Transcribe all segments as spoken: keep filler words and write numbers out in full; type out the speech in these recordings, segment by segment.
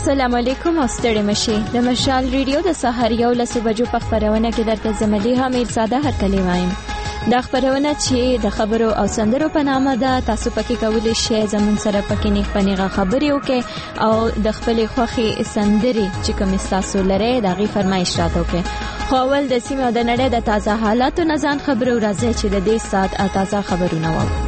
السلام علیکم او ستړي مشي د مشال ریډیو د سحر یو لسو بجو په خبرونه کې درته زملي حمید ساده هرکلی وایم. دا خبرونه چې د خبرو او سندرو په نامه ده، تاسو پکې کولی شئ زموږ سره پکې نیغ پنیغه خبرې وکړئ او د خپلې خوښې سندرې چې کوم تاسو لرئ د هغې فرمایش راته وکړئ. خو اول د سیمې او د نړۍ د تازه حالاتو نه ځان خبرو راځئ چې د دې ساعت تازه خبرونه واورو.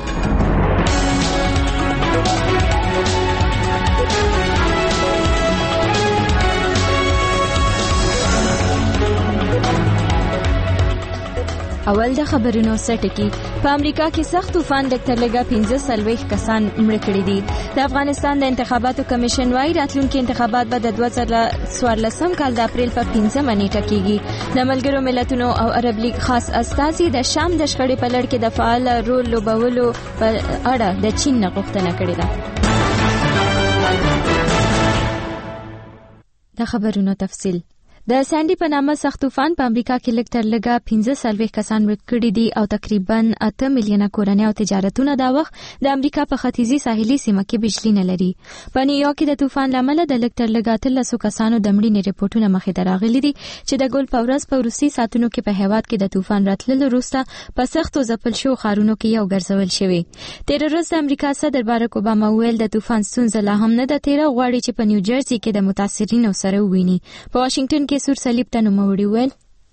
اول د خبرونو سټکی. په امریکا کې سخت طوفان ډکټر لګا پنځه سلويخ کسان مړ کړي دي. د افغانستان د انتخاباتو کمیشن وايي راتلونکي انتخابات به د دوه زره څوارلسم کال د اپریل په پنځمه نیټه کېږي. د ملګرو ملتونو او عرب لیگ خاص استازي د شام د شخړې په لړ کې د فعال رول لوبولو په اړه د چین نه غوښتنه کړې ده. د خبرونو تفصیل. د سانډي په نامه سخت طوفان په امریکا کې لږ تر لږه پنځه سلويخ کسان مړ کړي دي او تقریبا اته میلیونه کورنۍ او تجارتونه دا وخت د امریکا په ختیځي ساحلي سیمه کې بجلی نه لري. په نیویارک کې د طوفان لامل د لږ تر لږه اتلسو کسانو د مړینې ریپورتونه مخې ته راغلي دي چې د ګل په ورځ په وروستي ساعتونو کې په هیواد کې د طوفان راتللو وروسته په سختو ځپل شو ښارونو کې یو ګرځول شوی. تیر ورځ د امریکا صدر بارک اوباما ویل د طوفان ستونزه لا هم نه ده تیره، غواړي چې په نیوجرسي کې د متاثرینو سره وویني. په واشنگټن کې سور صلیب ته نوموړي ویل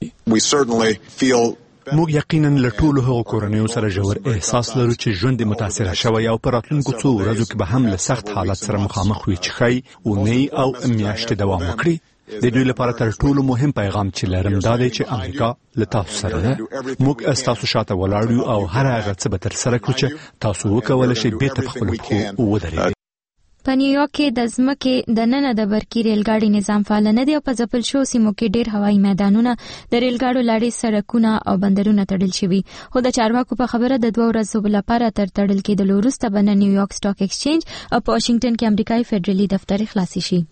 موږ یقینا له ټولو هغو کورنیو سره ژور احساس لرو چې ژوند یې متاثره شوی او په راتلونکو څو ورځو کې به هم له سخت حالت سره مخامخ وي چې ښایي اونۍ او میاشتې دوام وکړي. د دوی لپاره تر ټولو مهم پیغام چې لرم دا دی چې امریکا له تاسو سره ده. موږ ستاسو شاته ولاړ یو او هر هغه څه به ترسره کړو چې تاسو وکولی شئ بیرته په خپلو پښو ودرېږئ. په نیویارک کې د ځمکې د ننه د برقي ریلګاډي نظام فعال نه دی او په ځپل شو سیمو کې ډېر هوایي میدانونه، د ریلګاډو لارې، سړکونه او بندرونه تړل شوي. خو د چارواکو په خبره د دوه ورځو لپاره تر تړل کېدلو وروسته به نن نیویارک سټاک ایکسچینج او په واشنگټن کې امریکایي فدرالي دفتر خلاص شي.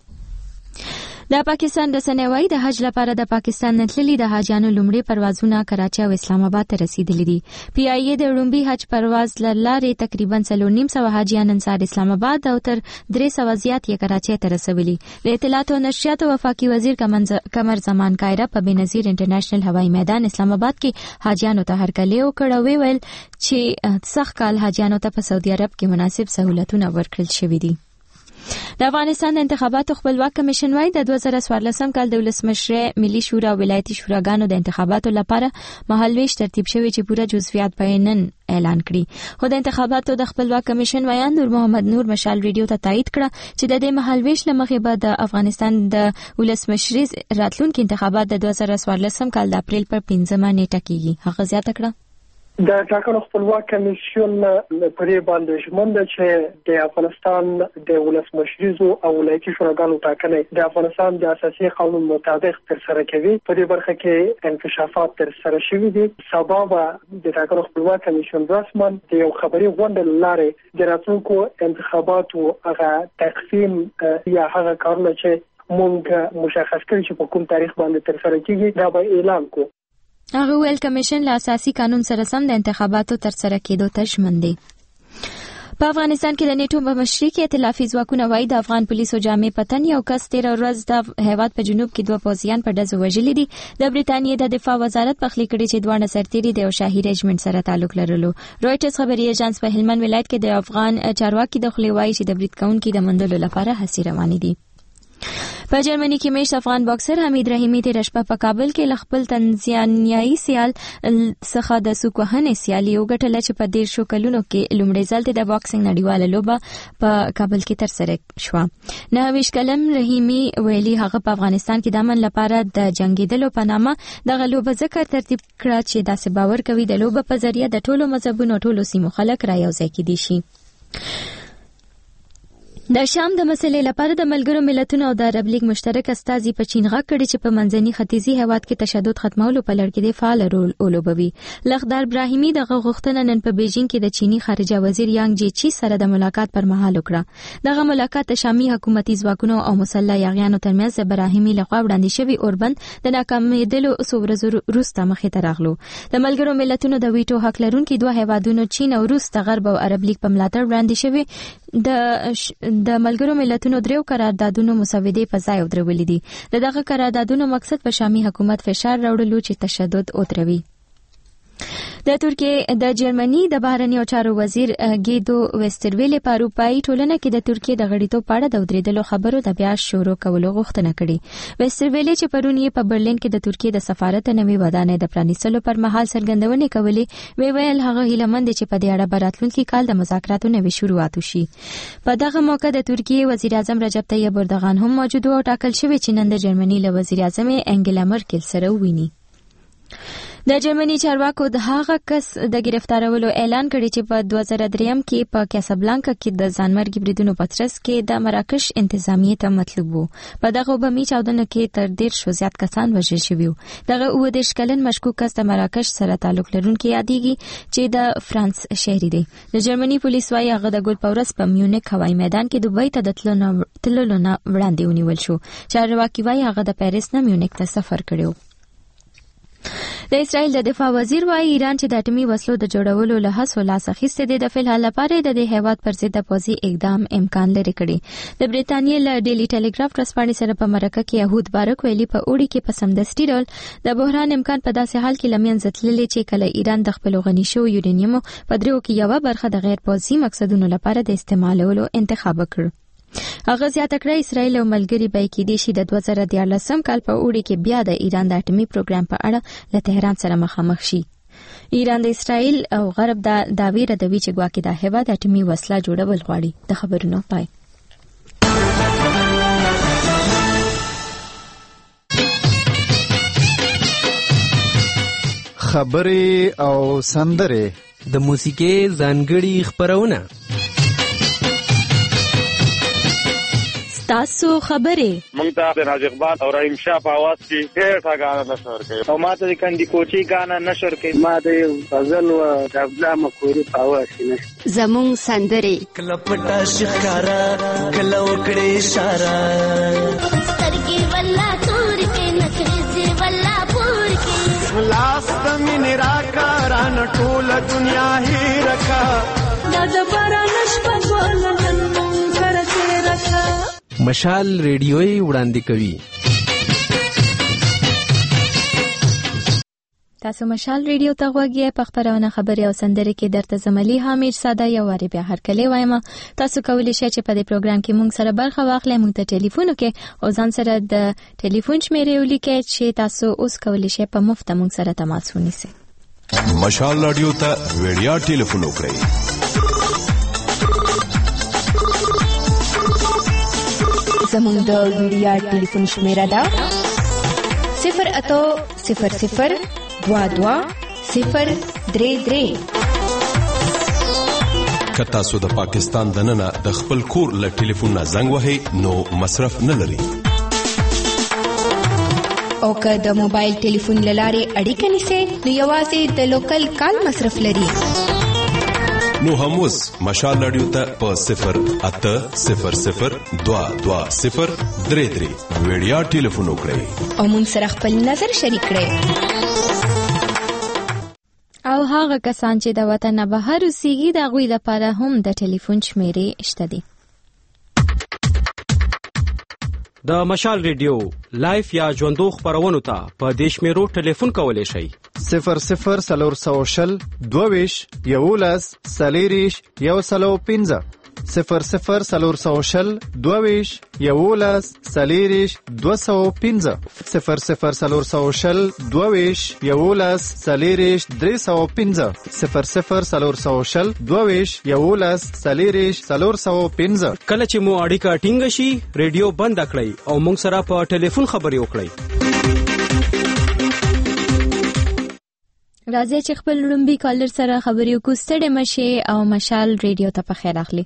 د پاکستان رسنۍ وايي د حج لپاره د پاکستان نه تللي د حاجیانو لومړي پروازونه کراچي او اسلام آباد ته رسیدلي دي. پی آی ای د لومړي حج پرواز لارې تقریبا څلور نیم سوه حاجیان نن سهار اسلام آباد او تر درې سوه زیات یې کراچي ته رسولي. د اطلاعات او نشریاتو وفاقي وزیر قمر زمان کایره په بنظیر انټرنیشنل هوایي میدان اسلام آباد کې حاجیانو ته هرکلی وکړ او ویل چې سخت کال حاجیانو ته په سعودي عرب کې مناسب سہولتونه ورکړل شوي دي. د افغانستان د انتخاباتو خپلواک کمیشن وايي د دوه زره څوارلسم کال د ولسمشرۍ ملي شورا او ولایتي شوراګانو د انتخاباتو لپاره مهالویش ترتیب شوی چې پوره جزئیات به نن اعلان کړي. خو د انتخاباتو د خپلواک کمیشن ویان نور محمد نور مشال ریډیو ته تایید کړه چې د دې مهالویش لمخې به د افغانستان د ولسمشرۍ راتلونکي انتخابات د دوه زره څوارلسم کال د اپریل پر پنځمه نیټه کېږي. هغه زیاته کړه د ټاکنو خپلواک کمیشن پرې باندې ژمن ده چې د افغانستان د ولسمشریزو او ولایتي شوراګانو ټاکنې د افغانستان د اساسي قانون مطابق ترسره کوي. په دې برخه کې انکشافات ترسره شوي دي. سبا به د ټاکنو خپلواک کمیشن رسما د یو خبري غونډې لارې د راتلونکو انتخاباتو هغه تقسیم یا هغه کارونه چې موږ مشخص کړی چې په کوم تاریخ باندې ترسره کیږي دا به اعلان کو. هغه ویل کمیشن له اساسي قانون سره سم د انتخاباتو ترسره کېدو ته ژمن دی. په افغانستان کې د نیټو په مشرۍ کې ائتلافي ځواکونه وايي د افغان پولیسو جامې پتن یو کس تیر ورځ د هیواد په جنوب کې دوه پوځیان په ډزو وژلي دي. د بریټانیې د دفاع وزارت پخلی کړي چې دوه سرتیري د یو شاهي رجمنټ سره تعلق لرلو. رويټرز خبري ایجنس په هلمند ولایت کې د افغان چارواکي د خلې وايي چې د برید کوونکو د مندلو لپاره هڅې روانې دي. په جرمني کې میشت افغان باکسر حمید رحیمی تیر شپه په کابل کې خپل تنزانیایي سیال څخه د سوکوهنې سیالي وګټله چې په ډیر شو کلونو کې لومړی ځل د باکسینګ نړیواله لوبه په کابل کې ترسره شوه. نهه ویشت کلن رحیمی ویلي هغه په افغانستان کې د امن لپاره د جنگیدلو په نامه دغه لوبه ځکه ترتیب کړه چې داسې باور کوي د لوبه په ذریعه د ټولو مذهبونو ټولو سیمو خلک را یوځای کېدی شي. د شام د مسلې لپاره د ملګرو ملتونو او د عرب لیگ مشترک استازي په چین غږ کړي چې په منځني ختیځي هیواد کې تشدد ختمولو په لړ کې د فعال رول ولوبوي. لخدار ابراهیمي دغه غوښتنه نن په بیجینګ کې د چینی خارجه وزیر یانګ جیچی سره د ملاقات پر مهال وکړه. دغه ملاقات د شامي حکومتي ځواکونو او مسلح یاغیانو ترمنځ د ابراهیمي لخوا وړاندې شوی اوربند د ناکامېدلو څو ورځې وروسته مخې ته راغلو. د ملګرو ملتونو د ویټو حق لرونکي دوه هیوادونو چین او روس د غرب او عرب لیگ په ملاتړ وړاندې شوی د د ملګرو ملتونو دریو قراردادونو مسودې په ځای ودرولې دي. د دغه قراردادونو مقصد په شامي حکومت فشار راوړلو چې تشدد ودروي. د ترکیه د جرمني د بهرنیو چارو وزیر ګیدو وسترویل په اروپאי ټولنه کې د ترکیه د غړیتوب په اړه د ودرېدلو خبرو د بیا شروع کولو غوښتنه کړې. وسترویل چې پرون یې په برلین کې د ترکیه د سفارت نوې ودانۍ د پرانیستلو پر مهال څرګندونې کولې، وی ویل هغه هیلهمند چې په دې اړه براتلونکي کال د مذاکراتو نوې شروعات وشي. په دغه موقع د ترکیه وزیر اعظم رجب طیب اردوغان هم موجود او ټاکل شوی چې نن د جرمني له وزیر اعظم انګلا مرکل سره وویني. د جرمني چارواکو د هغه کس د گرفتارولو اعلان کړی چې په دوه زره دریم کې په کاسابلانکا کې د ځانمرګي بریدونو په ترڅ کې د مراکش انتظامیې ته مطلوب وو. په دغه بمي چاودنه کې تر ډیر شو زیات کسان وژل شوي وو. دغه اووه دېرش کلن مشکوک کس د مراکش سره تعلق لرونکي یادېږي چې د فرانس شهري دی. د جرمني پولیس وايي هغه د ګل په ورځ په میونیک هوایي میدان کې دوبۍ ته د تللو نه وړاندې ونیول شو. چارواکي وايي هغه د پیریس نه میونیک ته سفر کړی. د اسرائیل د دفاع وزیر وايي ایران چې د اټومي وسلو د جوړولو له هڅو لاس اخیستی دی، د فلحال لپاره د دې هیواد پر ضد پوځي اقدام امکان لري کړي. د بریټانیې له ډیلی ټیلیګراف ورځپاڼې سره په مرکه کې یهود بارک ویلي په اوړي کې په سمدستي ډول د بحران امکان په داسې حال کې له منځه تللی چې کله ایران د خپلو غني شویو یورانیمو په دریو کې یوه برخه د غیر پوځي مقصدونو لپاره د استعمالولو انتخاب کړ. هغه زیاته کړه اسرائیل او ملګري به کېدای شي د دوه زره دیارلسم کال په اوړي کې بیا د ایران د اټومي پروګرام په اړه له تهران سره مخامخ شي. ایران د اسرائیل او غرب د دعوی ردوي چې ګواکې د هیواد اټومي وسله جوړول غواړي. د خبرونو پای. خبرې او سندرې د موسیقي ځانګړي خبرونه. تاسو خبرې مونږ ته د راج اقبال او رحیم شاه په आवाज کې ډېر ښه نشور کوي او ماته د کندي کوچي غانا نشور کوي. ما د غزل او د عبدالله مخوري په आवाज کې نشته. زمون سندرې کله پټا شکارا کله وکړې اشاره سترګې ولا تور کې نخرې ولا پور کې لاس د مين راکاران ټول دنیا هي رکھا دا د باران شپه ولنن کرته رکھا. مشال ریډیوي وړاندې کوي. تاسو مشال ریډیو ته غوږی په خبرونه خبري او سندري کې درته زملي حامد ساده یو وری بیا هر کله وایم. تاسو کولی شئ چې په دې پروګرام کې مونږ سره برخه واخلئ. مونږ ته ټلیفون وکړئ او ځان سره د ټلیفون شمیرې ولیکئ چې تاسو اوس کولی شئ په مفت مونږ سره تماس ونیسئ. مشال رادیو ته وړیا ټلیفون وکړئ. زمون د ویډیا ټلیفون شمیره ده صفر اتو صفر صفر دوا دوا صفر درې درې. که تاسو د پاکستان دننه د خپل کور له ټلیفون نه زنګ وهئ نو مصرف نه لري. او که د موبایل ټلیفون له لارې اړیکه نیسئ نو یوازې د لوکل کال مصرف لري. نو هم اوس مشال رادیو ته په صفر اته صفر صفر دوا دوا صفر درې درې ویډیا ټلیفون وکړئ او مونږ سره خپل نظر شریک کړئ. او هغه کسان چې د وطن نه بهر اوسېږي د هغوی لپاره هم د ټلیفون شمیرې شته دي. د مشال ریډیو لایف یا ژوندو خبرونو ته په دې شمیرو ټلیفون کولی شئ. صفر صفر سلور سو شل دوویش یولس سلیریش یو سلو پنځه صفر صفر سلور سو شل دوویش یولس سلیریش دو سو پنځه صفر صفر سلور سو شل دوویش یولس سلیریش درې سو پنځه صفر صفر سلور سو شل دوویش یولس سلیریش سلور سو پنځه. کله چې مو اړیکه ټینګه شي ریډیو بند کړئ او موږ سره په ټلیفون خبرې وکړئ. راځي چې خپل لومبي کالر سره خبرې وکړو. ستړي مشه او مشال ریډیو ته په خیر اخلي.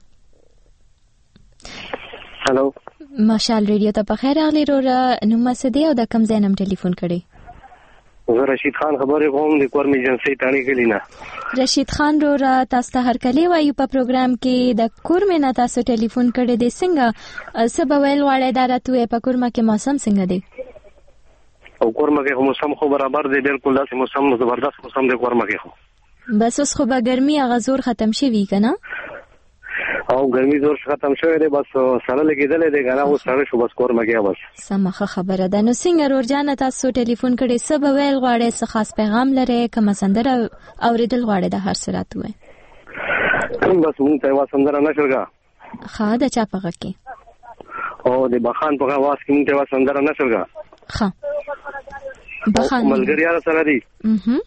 هالو مشال ریډیو ته په خیر اخلي. رو نو مسدي او د کم زینم ټلیفون کړي. زه رشید خان خبرې کوم د کورم ایجنسی تانی کلینا. رشید خان رو را تاسو ته هر کله وایو په پروګرام کې د کورم نه تاسو ټلیفون کړي دي. څنګه سبویل واړه دارته په کورم کې موسم څنګه دی؟ او کورما کې موسم خو برابر دی، بالکل داسې موسم زبردست موسم دی کورما کې خو. بس اوس خو به ګرمي هغه زور ختم شي وی کنه. او ګرمي زور ختم شوی دی بس سره لګیدل دی غنا او سره شو بس کور مګیا بس سمخه خبره ده. نو څنګه ورجانه تاسو ټلیفون کړي څه به ویل غواړي څه خاص پیغام لري کوم سندره اوریدل غواړي د هر سرات وای بس مونږ ته وا سندره نشرګه ښه د چا په کې او د بخان په واس کې مونږ ته وا سندره نشرګه ښه بخان ملګری سره دی اها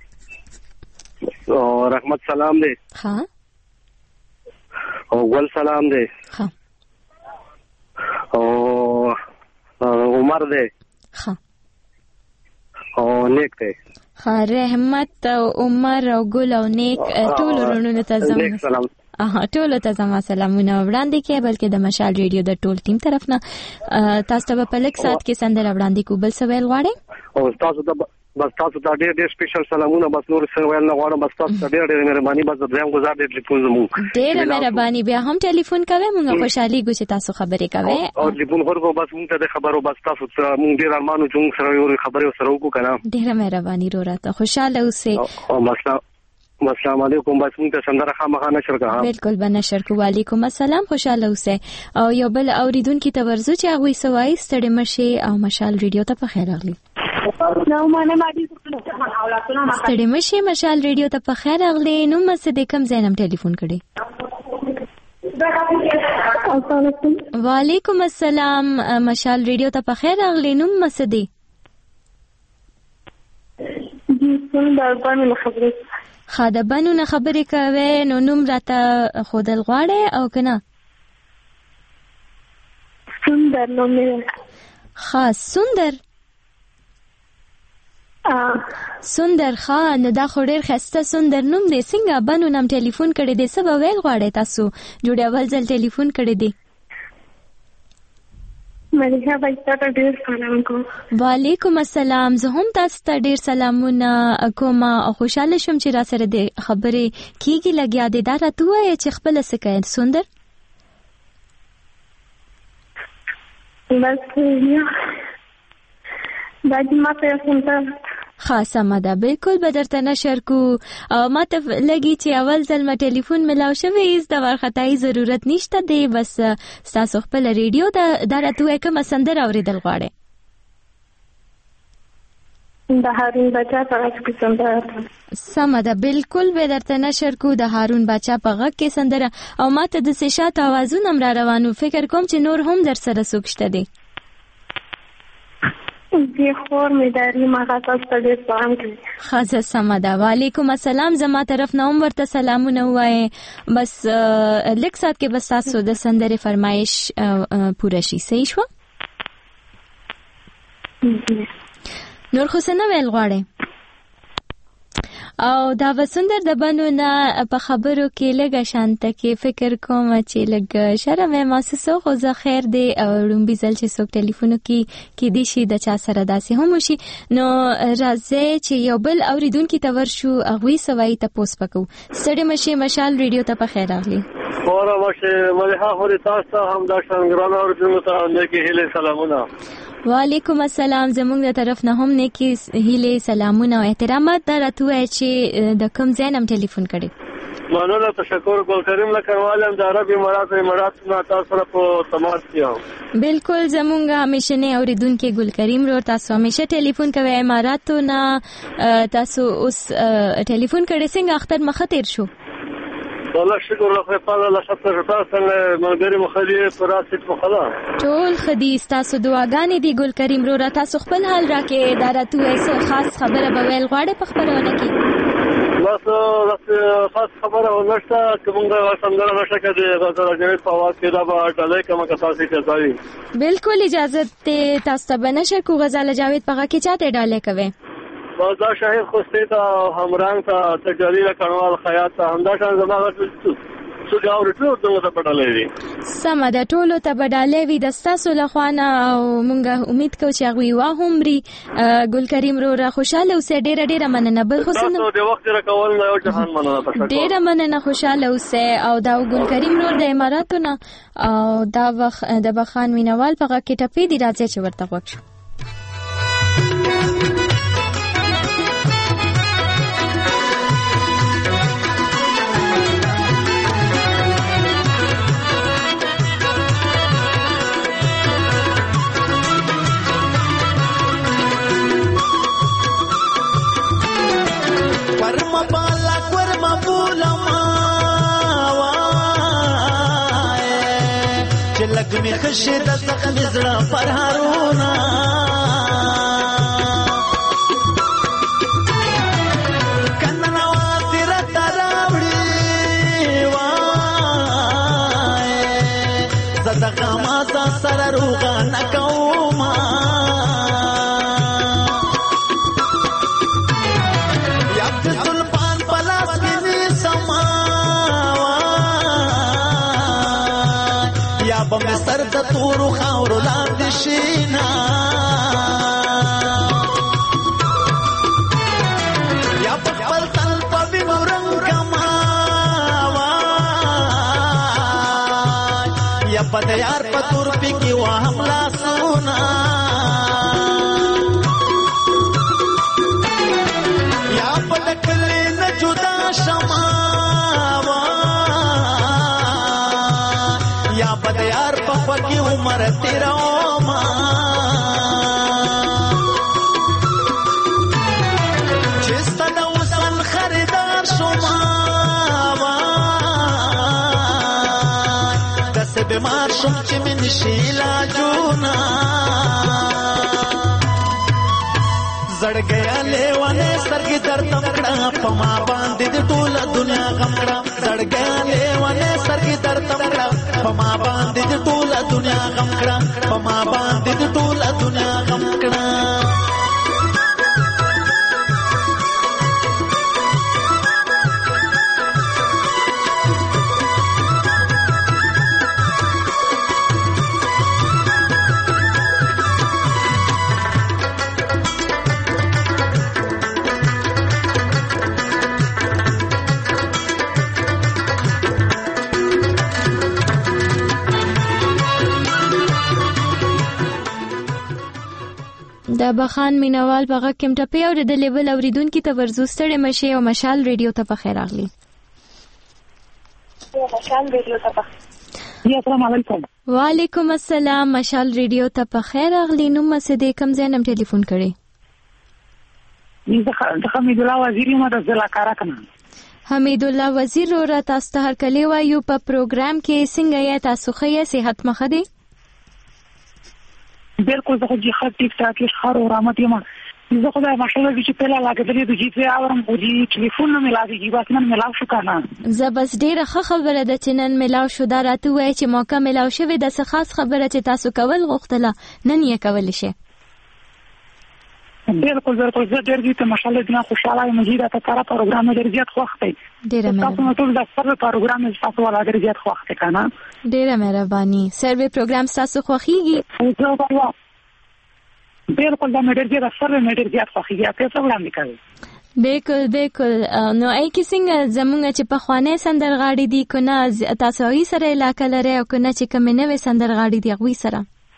او رحمت سلام دی ها او ول سلام دی ها او عمر دی ها او نیک دی ها رحمت او عمر او ګل او نیک ټول ورونو ته زموږ سلام اها ټول ته زما سلامونه وړاندې کې بلکې د مشال ریډیو د ټول ټیم طرف نه تاسو ته په لک سات کې سندره وړاندې کو بل څه ویل غواړئ او تاسو ته بس تاسو ته ډېر ډېر سپیشل سلامونه بس نور څه ویل نه غواړم بس تاسو ته ډېر ډېر مهرباني بس دریم گزار دې ټلیفون زمو ډېر مهرباني بیا هم ټلیفون کوي موږ خوشحالي ګو چې تاسو خبرې کوي او ټلیفون ورکو بس موږ ته خبرو بس تاسو ته موږ ډېر ارمانو چې سره یو خبرې سره وکړو کنه ډېر مهرباني وروته خوشاله اوسئ او مسلام السلام علیکم بس موږ ته سندره خامخا نشر کا بالکل به نشر کو وعلیکم السلام خوشاله اوسئ او یو بل اوریدونکو ته ورزو چې هغه سوای ستړي مشي او مشال ریډیو ته په خیر راغلی نو مانه ماډي ستړي مشي مشال ریډیو ته په خیر راغلی نو مس دې کم زینم ټلیفون کړي وعلیکم السلام مشال ریډیو ته په خیر راغلی نو مس دې جی څنګه باندې خبرې خاده بانو نه خبرې کوي نو نوم راته خودل غواړي او کنه سندر نو مې خاص سندر سندر خان نو دا خو ډېر خسته سندر نوم دی څنګه بانو نام ټلیفون کړی دی څه به ویل غواړي تاسو جوړ اول ځل ټلیفون کړی دی مليحه بای تاسو ډېر سلام کوم وعلیکم السلام زه هم تاسو ته ډېر سلامونه کوم او خوشاله شوم چې را سره د خبرې کیږي لګیا دي دا راته وایي چې خپل څه کوي سندر بس یا باید ما ته سندر خاصه مده بالکل به درته نشر کو او ما ته لګي چې اول ځل ما ټلیفون ملاو شوی هیڅ د ورختای ضرورت نشته دی بس تاسو خپل ریډیو د درته کوم سندر اوریدل غواړي د هارون بچا په غږ کې سندره سمده بالکل به درته نشر کو د هارون بچا په غږ کې سندره او ما ته د سشات आवाजونه را روانو فکر کوم چې نور هم در سره سوکشته دي دی خور می داری ما تاسو ته ډیر سلام کوي خاصه سمده وعلیکم السلام زما طرف نه هم ورته سلامونه وای بس لک سات کې بس تاسو د سندره فرمایش پوره شي صحیح شو نور خو څه نه ویل غواړي او دا وسندر د بنو نه په خبرو کې لګه شانته کې فکر کوم چې لګ شرم محسوسه خو زه خیر دی او لومبي ځل چې څوک ټلیفون کې کې دي شي د چا سره داسې هم شي نو راځي چې یو بل اوریدونکو ته ورشو اغوي سوي ته پوس پکو ستړي مشي مشال ریډیو ته په خیر راغلی اورا مشه مليحه هوري تاسو هم دا څنګه اوریدونکو ته نیکی هله سلامونه وعلیکم السلام زموږ د طرف نه هم نیکی هله سلامونه او احترامات درته چې د کوم ځینم ټلیفون کړي مننه تشکر ګل کریم لکروالم د عرب امارات امارات نه تاسو سره په تماس کې بالکل زموږ همیشه نه اوریدونکو ګل کریم رو تاسو همیشه ټلیفون کوي اماراتو نه تاسو اوس ټلیفون کړي څنګه اختر مخه تیر شو والله شکر الله تعالی له شکر تاسو نه مګری مخالي پراسیت مخلا ټول خدي تاسو دعاګانې دی ګل کریم رو را تاسو خپل حال راکې دارته ایسه خاص خبره به ویل غواړي په خبرونه کې بس خاص خبره ونشته کومه څنګه نشه کړي غوړه جوړ په واس کې دا به ټلې کومه کساسي کوي بالکل اجازه ته تاسو ته بنشه کو غزاله جاوید پغه کې چاته ډالې کوي دا شاهد خوسته ته همران ته تجلیل کڼوال خیاط ته همدا شان زماغه څو جوړ ټول ته پټلې دي سم دا ټول ته بدلې وي د تاسو له خوانه او مونږه امید کوو چې هغه وا همري ګل کریم رو را خوشاله اوسه ډېر ډېر مننه بل حسین تاسو د وخت راکول نه یو جهان مننه تشکر ډېر مننه خوشاله اوسه او دا ګل کریم رو د اماراتو نه او دا وخت د بخان مینوال په کې ټپې دی راځي چې ورته وښه لګ می خشه د زخم زړه پر هارونا کندنا واسر تراوړي وای صدقه ما سره روغه نکوما یا سلطان پلاس می سما یا بم سر د تورو خاورو لاندې شینا یا په خپل تن په وینو رنګ کما یا په یار په تور پی کې وا حمله سونا یا په کله نه جدا شما بدیار په پکی عمر تیرا ما چستا د وسن خریدار شوما دس بیمار شوم چې من شیلا جونا زړ گیا لیوانه سرګي درته کړه پما باندې د ټوله دنیا غم کړه زړ گیا لیوانه سرګي درته کړه پما باندې د ټوله دنیا غم کړه پما باندې د ټوله دنیا غم کړه د بخان مینوال په غږ کې مټپې او د لیبل اوریدونکو ته ورزو ستړي مشي او مشال ریډیو ته په خیر اغلی مشال ریډیو ته په السلام علیکم وعلیکم السلام مشال ریډیو ته په خیر اغلی نو مسه د کم ځای نم ټلیفون کړي زه حمید الله وزیر یم د ضلع کاراکنه حمید الله وزیر را تاسو ته هر کلی وایو په پروګرام کې څنګه یا تاسو خې صحت مخه دي بالکل زه خو جی خط ټیک ټاک خار او رحمت یم زه خو دا ماشاءالله چې په لاګه درې د جی پی اورم خو جی ټلیفون نه ملاوي کی بس نن ملاو شو کنه زه بس ډیره ښه خبره ده چې نن ملاو شو دا راته وای چې موقع ملاو شوی د څه خاص خبره چې تاسو کول غوښتله نن یې کول شي بالکل بالکل زه ډېر دې ته ماشاءالله دنا خوشاله یم چې دا تاسو پروګرام ډېر زیات خوښ دی ډېر مې تاسو ټول د سره پروګرام تاسو ولا ډېر زیات خوښ دی کنه ډېر مهرباني سروي پروګرام تاسو خوښیږي بالکل دا مې ډېر زیات سره مې ډېر زیات خوښیږي تاسو وړاندې کوي بالکل بالکل نو ای کی څنګه زمونږ چې په خوانې سندرغاړي دي کنه تاسو یې سره علاقه لري او کنه چې کوم نوې سندرغاړي دي غوي سره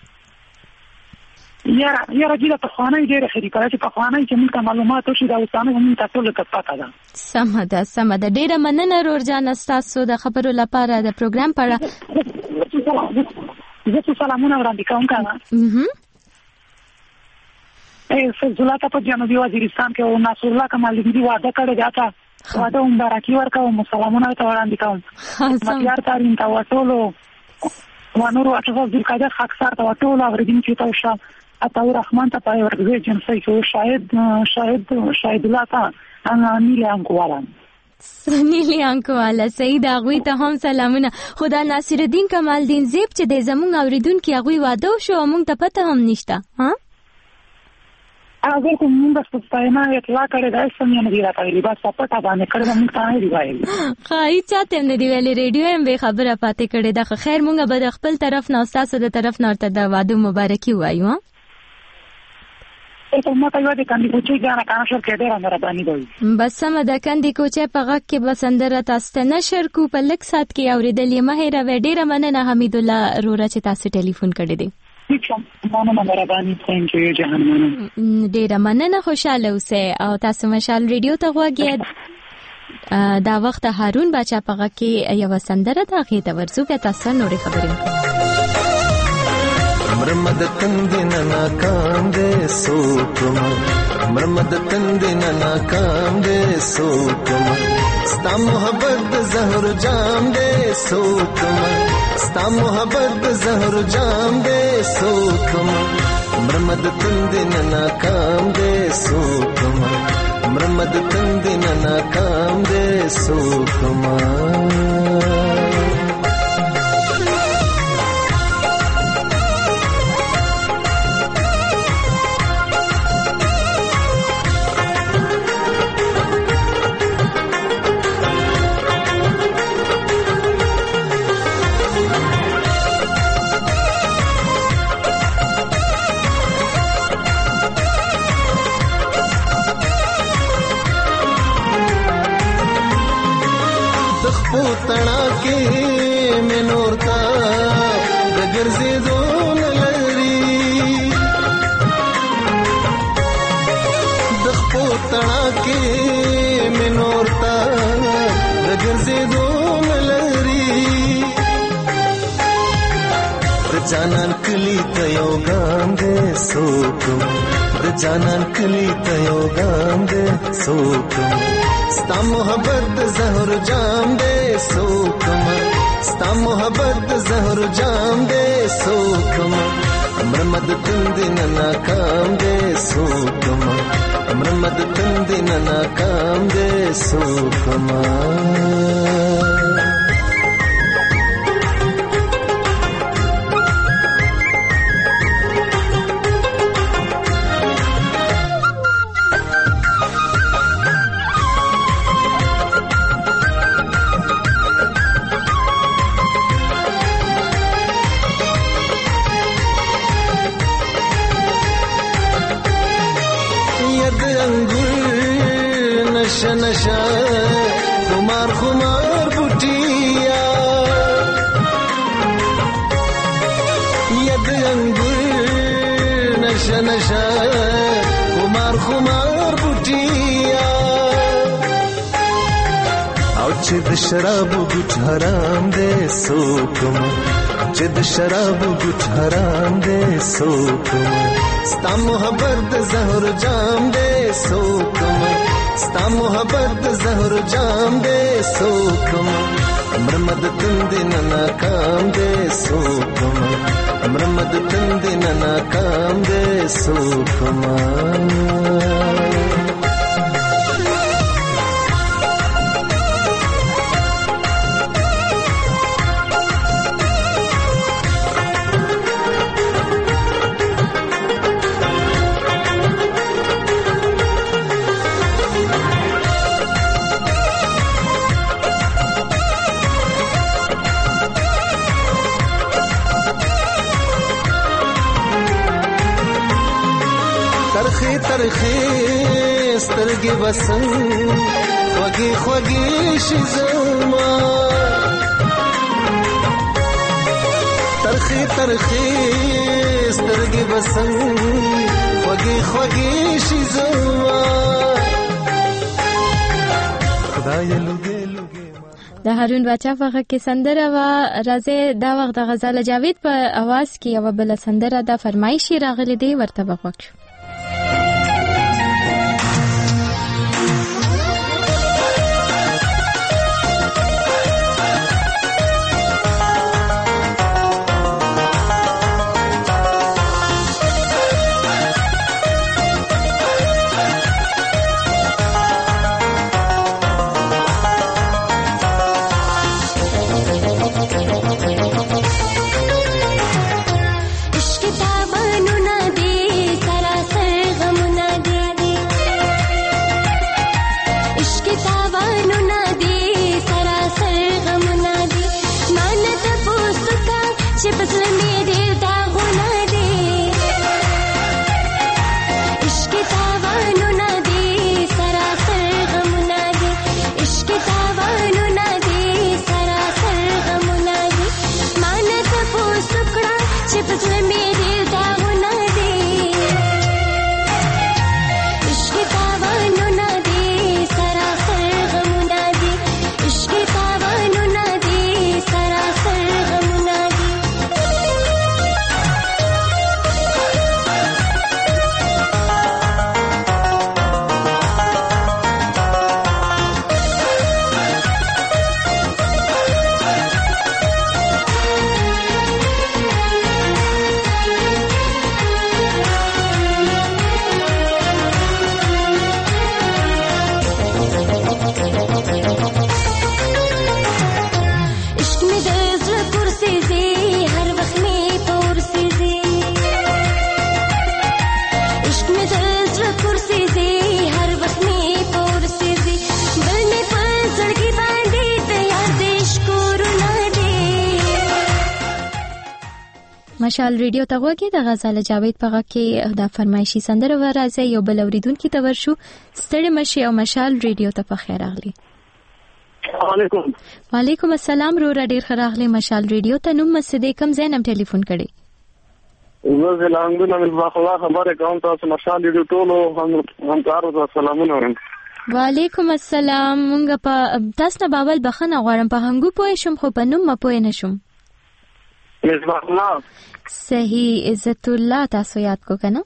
یاره یاره چې په خوانې ډېر خري کړه چې په خوانې چې موږ معلومات شي دا وسانه هم تاسو له پاتہ ده سمه ده سمه ده ډېر مننه رورجان تاسو د خبرو لپاره د پروګرام پاره زه سلامونه وړاندې کوم کنه اے فضلات په جنوبي وزیرستان کې او نصر الله کمال دی واده کړی دا تا واده مبارکي ورکوم سلامونه ته وړاندې کوم متیار تارین تا وټولو ونور واټو د قاعده خاکسار ته وټولو اوریدونکو ته وشا عطا رحمان ته پای ورغوي جنسي کو شاهد شاهد شاهد الله تا انا نیله انکواله نیلی انکواله سید اغوی ته هم سلامونه خدا ناصر الدین کمال دین زیب چې د زمون اوریدونکو اغوی واده شو مونږ ته پته هم نشته ها اگر کوم موږ څه ستاینه اطلاع کړې ده سمې نه دی راغلي بس په پټه باندې کړم موږ ته نه دی وایي خای چاته نه دی ویلي ریډیو هم به خبره پاتې کړې ده خیر موږ به د خپل طرف نه تاسو د طرف نه ورته د واده مبارکي وایو ها ته ما ته یو د کاندي کوچي ځان کار شر کې ډېر مهرباني دی بس سم د کاندي کوچي په غږ کې بسندر تاسو ته نشر کو په لک سات کې اوریدلې مهره و ډېر مننه حمید الله رورا چې تاسو ټلیفون کړی دی مننه مهرباني ثانک یو جهان مننه ډېر مننه خوشاله اوسه او تاسو مشال ریډیو ته غوږی دا وخت هارون بچا په غږ کې یو سندره دا غي ته ورسو کې تاسو نورې خبرې مرمد تندن ناکام دے سوکما مرمد تندن ناکام دے سوکما ستا محبت زہر جام دے سوکما ستا محبت زہر جام دے سوکما مرمد تندن ناکام دے سوکما مرمد تندن ناکام دے سوکما تنا کې منورتا د ګرځېدو نه لري د خپل تنا کې منورتا د ګرځېدو نه لري د جانان کلی ته یو ګام دې سوکم د جانان کلی ته یو ګام دې سوکم ستا محبت زہر جام دے سوکما ستا محبت زہر جام دے سوکما مرمد تندن ناکام دے سوکما مرمد تندن ناکام دے سوکما नशा नशा खुमार खुमार बुटिया यद अंगुर नशा नशा खुमार खुमार बुटिया और चिद शराब गुट हराम दे सोकमा चिद शराब गुट हराम दे सोकमा स्ता मोहब्बत जहर जाम दे सोकमा स्ता मोहब्बत जहर जाम दे सोकमा मरमद तंदिन नाकाम दे सोकमा मरमद तंदिन नाकाम दे सोकमा तरखे स्तरगी वसन ख्वगी ख्वगी शिजमा तरखे तरखे स्तरगी वसन ख्वगी ख्वगी शिजमा خدای لوګي لوګي د هارون بچا په کې سندره وا راځي دا وخت د غزال جاوید په आवाज کې یو بل سندره د فرمایشي راغلي دی ورته وګورئ इश्क दामनों ना दे सरा مشال ریډیو ته وګورئ د غزال جاوید په غږ کې د فرمایشي سندره ورازه یو بل اوریدونکو ته ورشو ستړي مشي او مشال ریډیو ته په خیر راغلی. وعلیکم وعلیکم السلام رو را ډیر خراغلی مشال ریډیو ته نوم مسدې کم زینم ټلیفون کړي. زه زلانګونه مې واخلا خبره کوم تاسو مشال ریډیو ټولو هم همکارو ته سلامونه وایم. وعلیکم السلام. مونږ په تاسو نه باول بخنه غواړم په هنګو پوه شم خو په نوم م پوه نشم. مصباح الله صحیح عزت الله تاسو یاد کو کنه؟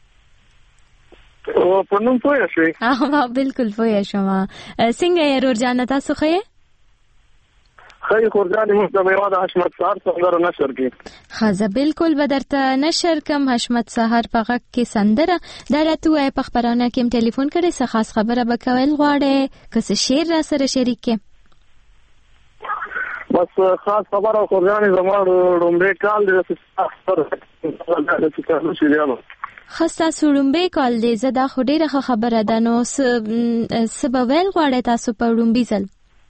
او په نوم پوه شئ؟ ها بالکل پوه شم. څنګه یې رور جان تاسو خې؟ خی خورجان مصطفی واد حشمت سحر سندره نشر کی خازه بالکل بدرته نشر کم حشمت سحر په غږ کې سندره دا راته په خبرونه کې ټلیفون کړي څه خاص خبره به کول غواړي که شعر را سره شریک کې بس خاص خبره خورجان زموږ رومبه کال د سره خاصه سړومبه کال دې زدا خو ډیره خبره ده نو سبویل غواړي تاسو په رومبي ځل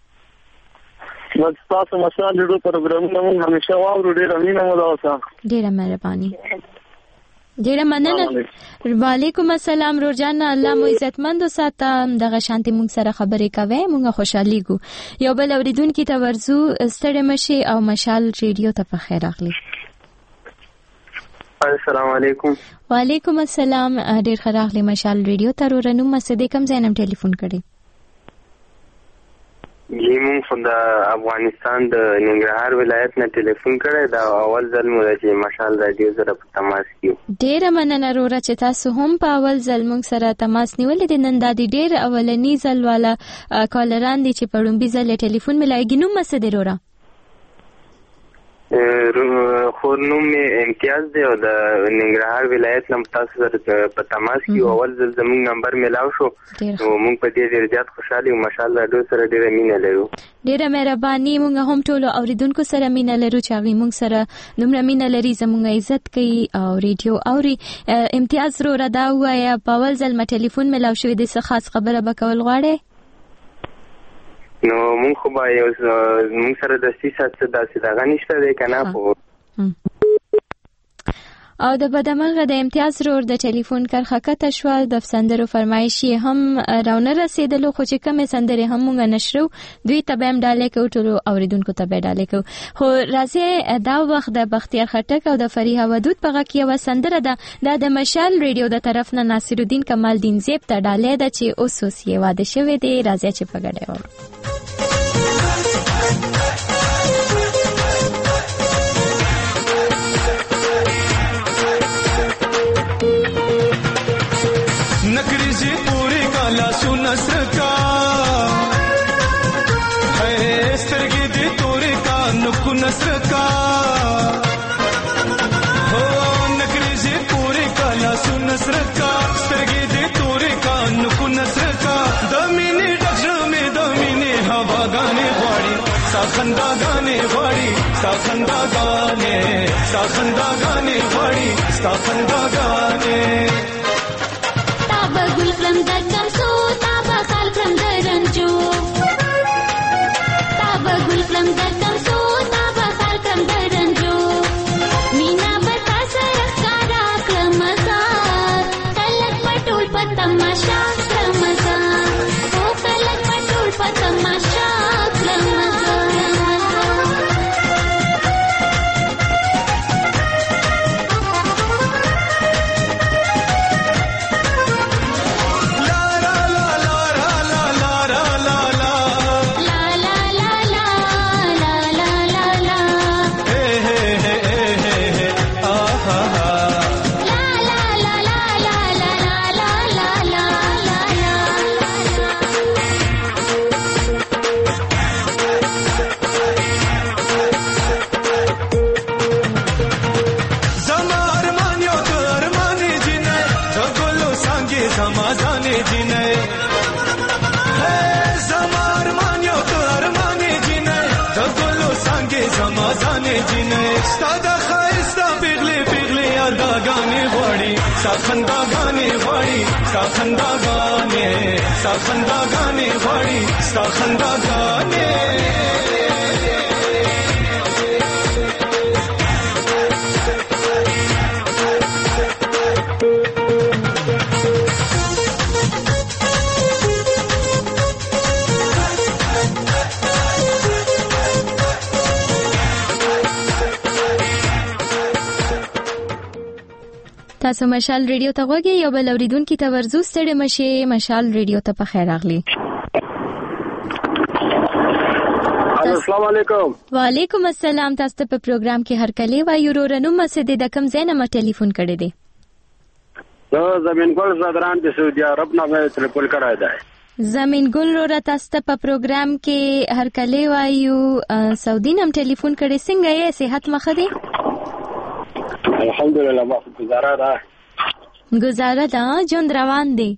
بس تاسو مشال ډیرو پروګرامونه مونږ همیشه واورو ډیره مینه مو دا ډیره مهرباني ډیره مننه. وعلیکم السلام روجان الله مو عزتمند وساته دغه شانتي مونږ سره خبرې کوي مونږ خوشحالي ګو یو بل اوریدونکو ته ورزو ستړي مشي او مشال ریډیو ته په خیر راغلی. السلام علیکم. وعلیکم السلام. ډیر خراغلی مشال ریډیو ته ورنو مسدې کم زینم ټلیفون کړي. جی مونږ د افغانستان د ننګرهار ولایت نه ټلیفون کړی دا اول ځل مو چې مشال رادیو سره په تماس کې. ډیره مننه رورا چې تاسو هم په اول ځل مونږ سره تماس نیولې د نن د ډیر اولنی ځل والا کالران دي چې په لومبي ځل ټلیفون ملایګي نو مسدې رورا خو نوم امتیاز دی او د ننګرهار ولایت نه تاسو سره په تماس کې اول ځل زموږ نمبر ملاو شو نو موږ په دې ډیر زیات خوشاله یو ماشاءالله ډیر سره ډیر مینه لرو. ډیره مهرباني. موږ هم ټول اوریدونکو سره مینه لرو چې هغه موږ سره دومره مینه لري زموږ عزت کوي او ریډیو اوري. امتیاز رو را دا وایا په اول ځل ما ټلیفون ملاو شو د څه خاص خبره به کول غواړي نو مونږ خو به یو مونږ سره د سیسه څه داسې دغه نشته دی که نه خو او د بدمغه د امتیاز رور د ټلیفون کرخه کته شو د سندرو فرمایشي هم راونه رسیدلو خو چې کومه سندره هم مونږ نشرو دوی ته بهم ډالې کو ټولو اوریدونکو ته به ډالې کو خو راځي دا وخت د بختیار خټک او د فریحه ودود په غږ کې و سندره ده د مشال ریډیو د طرف نه ناصر الدین کمال دین زیب ته ډالې ده چې اوس اوس یې واده شوی دی راځي چې په ګډه و नसर का है सरगी दी तोरे का नुकु नसर का हो नकरी से पूरे का लासु नसर का सरगी दी तोरे का नुकु नसर का दमीने डक्र में दमीने हवा गाने वाड़ी साखंदा गाने वाड़ी साखंदा गाने साखंदा गाने वाड़ी साखंदा गाने ताबा गुल from the kamso taba khal from the ranjo taba gul from the kamso taba khal from the ranjo meena bata sarakara kramasa kalak patul patamasha kramasa o kalak patul patamasha kramasa साखंदा गाने वाड़ी साखंदा गाने साखंदा गाने वाड़ी साखंदा गाने تاسو مشال ریډیو ته غوږی یو بل اوریدونکو ته ورزو ستړي مشه مشال ریډیو ته په خیر راغلی. السلام علیکم. وعلیکم السلام. تاسو ته په پروګرام کې هر کله وایو ورونو مسجد د کم زینه ما ټلیفون کړی دی. زه زمین ګل زادران د سعودي عرب نه مې ټلیفون کړی دی. زمین ګل ورو تاسو ته په پروګرام کې هر کله وایو سعودي نم ټلیفون کړی. څنګه یې صحت مخه دی؟ الحمدلله ما گزاره ده. گزاره ده جون روان دی.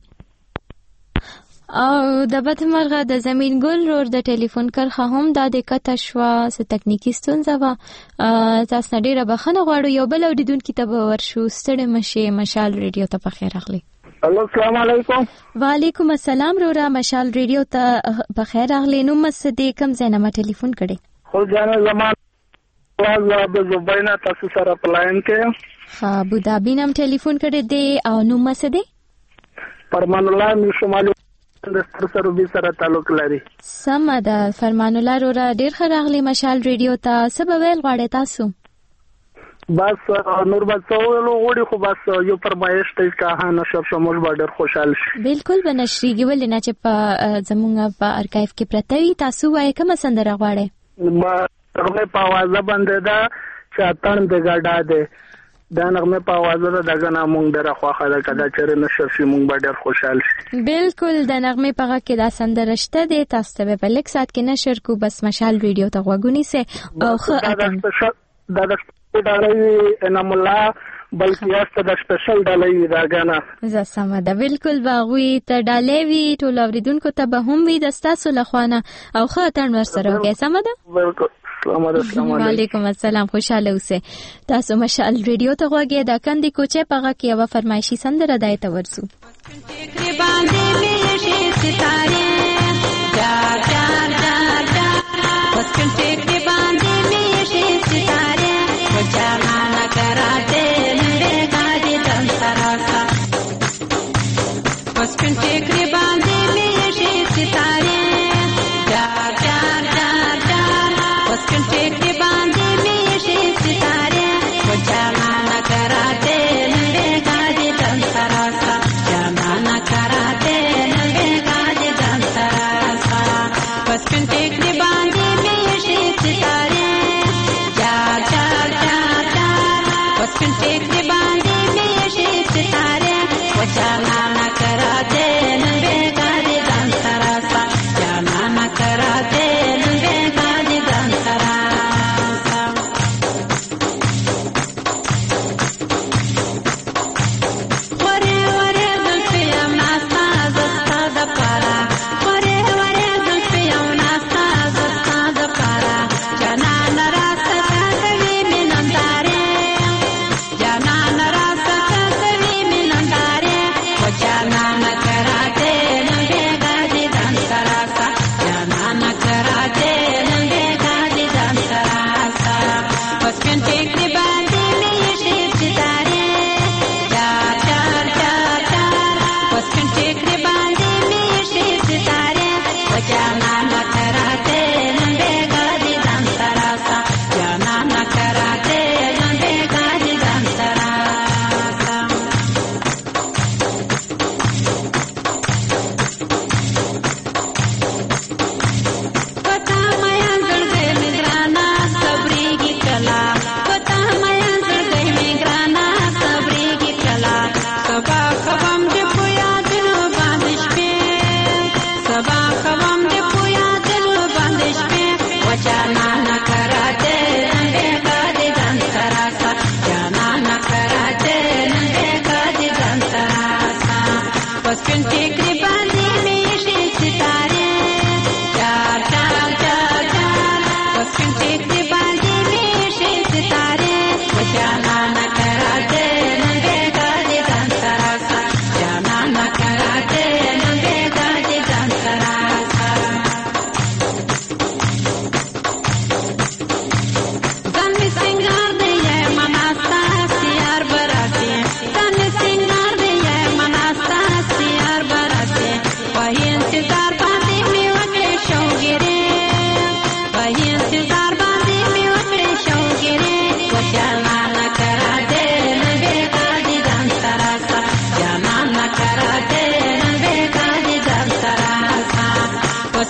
او د بد مرغه د زمین ګل رور د ټلیفون کرخه هم د دقت شوا س تکنیکی ستونزه وا. تاسو ډیره بخښنه غواړو. یو بل اوریدونکو ته به ورشو. ستړي مشه مشال ریډیو ته په خیر راغلی. السلام علیکم. وعلیکم السلام رورا مشال ریډیو ته په خیر راغلی. نو مسدې کم زنه ما ټلیفون کړي. خو جانه زمان واز د زبینا تاسو سره پلاین کې ها ابو ظبی نم ټلیفون کړي دی. او نو مسدې فرمان الله می شمالي د سر به سره تعلق لري. سم ده فرمان الله رورا ډیر خراغلی مشال ریډیو ته سبب ویل غواړی تاسو؟ بس نور بس ولو غوړي خو بس یو فرمایش ته کاهانه شپ شمول باندې خوشاله شي. بالکل بنشریږي ول نه چې په زمونږ په ارکایف کې پرته وي. تاسو وایي کوم سندره غواړی؟ ما هغه په आवाज باندې دا چې اتن د ګډا ده دا نغمه په आवाज ده دغه نامونږ دره خوخه ده کدا چیرې نشو شي مونږ به ډېر خوشاله شي. بالکل د نغمه په هغه کې دا سندره شته ده. تاسو ته په لیک سات کې نشر کو بس مشال ریډیو ته غوګونی سه او خو اتن دا د ډالۍ انم الله بلکې یاسته د سپیشل ډالۍ دا غانا زه سم ده. بالکل باغوي ته ډالۍ وی ټول اوریدونکو ته به هم وي د تاسو لخوانه او خو اتن ور سره وګه سم ده. بالکل. السلام علیکم. وعلیکم السلام. خوشاله اوسه. تاسو مشال ریډیو ته غوږی دا کندې کوچه پغه کې یو فرمایشي سندره دایته ورسو.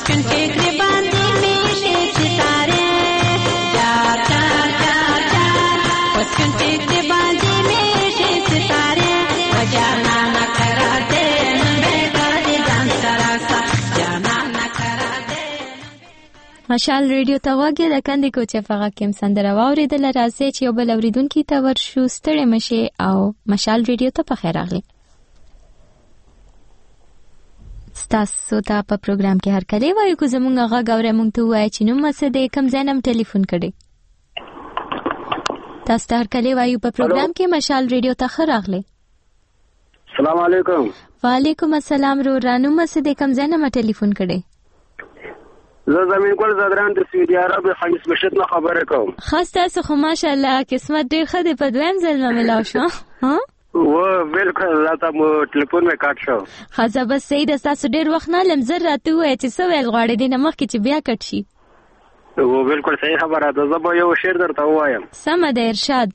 पसकन टेकरे बांधी मेरे सितारे चार चार चार चार पसकन टेकरे बांधी मेरे सितारे जाना न करा दे बेटा दे जान सरासा जाना न करा दे مشال ریډیو ته وګورئ د کندې کوچه فغه کې سندره واوریدل راځي چې یو بل اوریدونکو ته ورشو ستړي مشي او مشال ریډیو ته په خیر راغلی تاسو ته په پروګرام کې هر کله وایو کو زمونږ غږ اورې مونږ ته وایي چې نو مسه دې کم ځانم ټلیفون کړي تاسو ته هر کله وایو په پروګرام کې مشال ریډیو ته خیر راغلی السلام علیکم وعلیکم السلام رو رانو مسه دې کم ځانم ټلیفون کړي زه زمين کول زدران د سعودي عرب خمیس مشت نه خبره کوم خاص تاسو خو ماشاءالله قسمت ډیر ښه دی په دویم ځل ملاو شو ها و بالکل راته مو ټلیفون مې کاټ شو خاصه بس سید تاسو ډیر وخت نه لم زر راته وای چې سو ویل غواړي دینه مخ کې چې بیا کټ شي و بالکل صحیح خبره ده زه به یو شعر درته وایم سم ده ارشاد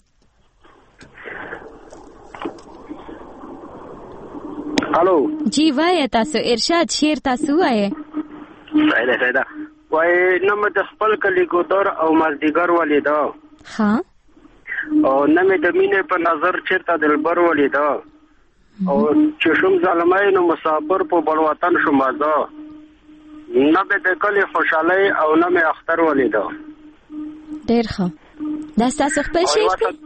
الو جی وای تاسو ارشاد شعر تاسو وای سایده سایده وای نم د خپل کلی ګودر او مازدیګر ولیدا ها او نم د مینې په نظر چیرته دلبر ولیدا او چې شوم ظالمای نو مسافر په بل وطن شوم زه نه به د کلی خوشاله او نه مې اختر ولیدا ډیر ښه دا تاسو خپل شي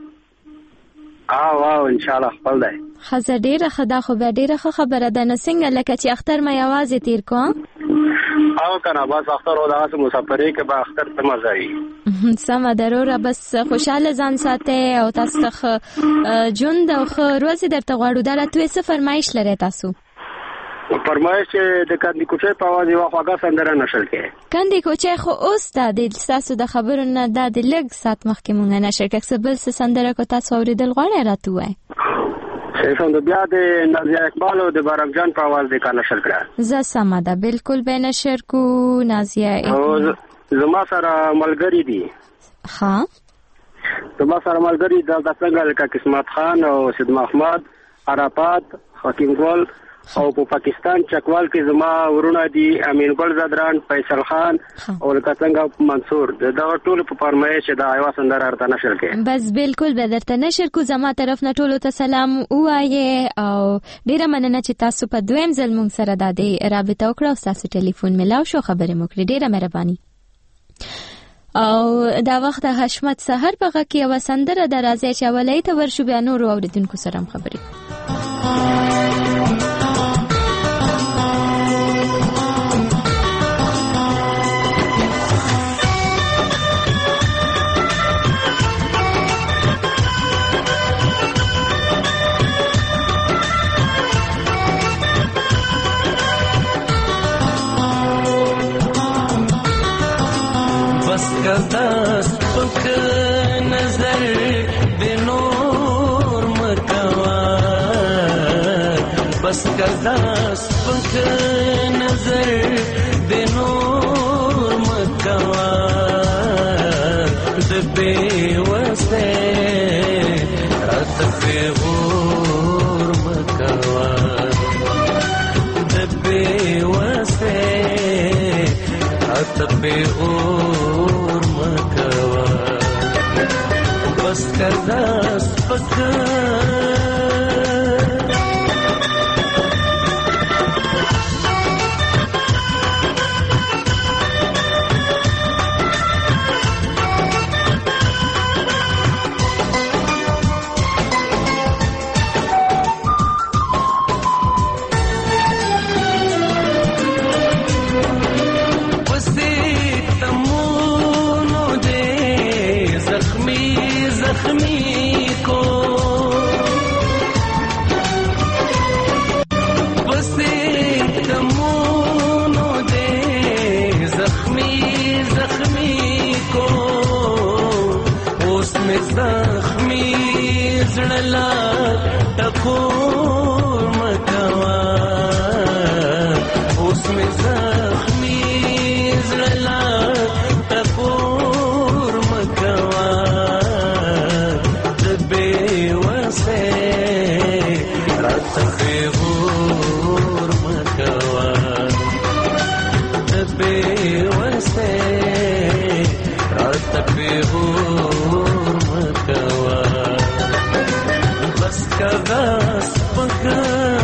اه واو ان شاء الله خپل دی خزه ډیره خدا خو به ډیره خبره ده نو څنګه لکه چې اختر مې आवाज تیر کوم او کنه بس اختر او دغه مسافرې کې به اختر ته مزه وي سم ضروره بس خوشاله ځان ساتي او تاسو ته ژوند او روزي درته غواړو درته څه فرمایش لري تاسو فرمایش د کندې کوچې په आवाज یو خواږه سندره نشل کې کندې کوچې خو اوس د تاسو د خبرو نه د لګ سات مخکې مونږ نشل کې څه بل څه سندره کو تاسو اوریدل غواړئ راته وای څنګه بیا د نازیه اقبال او د بارک جان په आवाज د کانه نشر کړه زه سم ده بالکل به نشر کو نازیه زما سره ملګری دي ها زما سره ملګری د څنګه لکه قسمت خان او سید محمد عرفات حکیم ګل او په پاکستان چکوال کې زما ورونه دي امین ګل زدران فیصل خان او لکه څنګه منصور دا ټول په فرمایش د ایوا سندره ارته نشر کې بس بالکل به درته نشر کو زما طرف نه ټولو ته سلام وایي او ډیره مننه چې تاسو په دویم ځل مونږ سره د دې رابطه وکړه او تاسو ټلیفون ملاو شو خبرې مو کړې ډیره مهرباني او دا وخت حشمت سحر په غږ کې یو سندره د راځي چې ولای ته ورشو بیا نور اوریدونکو سره خبرې दस पक नजर बिनूर मकवा बस दस पक नजर बिनूर मकवा दबे वसे रात पे और मकवा दबे वसे रात पे और बस कर दस पक पे वसे रात पे घूर मकवा बस का बस पका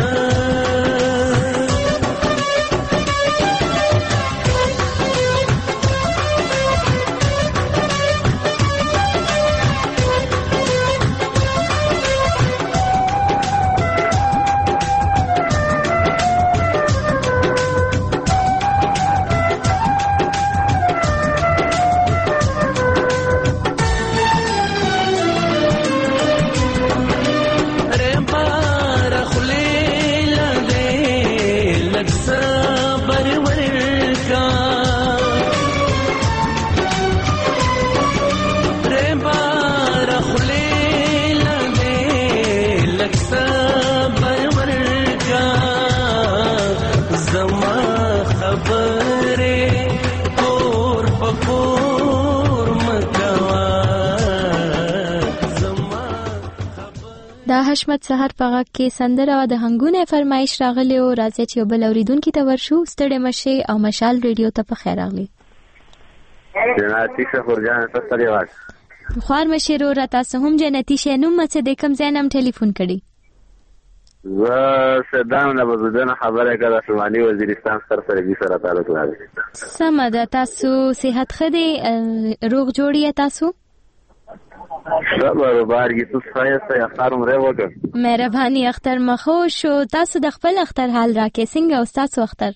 دا حشمت سحر په غږ کې سندره او د هنګونه فرمایش راغلی او راځي چې بل اوریدونکو ته ورشو. ستړي مشه او مشال ریډیو ته په خیر راغلی. جناتی شهر جان تاسو لري خوار مشه رو را تاسو هم جنتی شنو مڅ د کم ځای نم ټلیفون کړي. زه صدام نه بزدن خبره کړه شمالي وزیرستان سره سره دې سره تعلق لري. سم ده. تاسو صحت خدي روغ جوړی تاسو؟ صبر بارګي تاسو ښایسته اختر مې وکړ. مهرباني اختر مخو شو. تاسو د خپل اختر حال راکې څنګه او تاسو اختر؟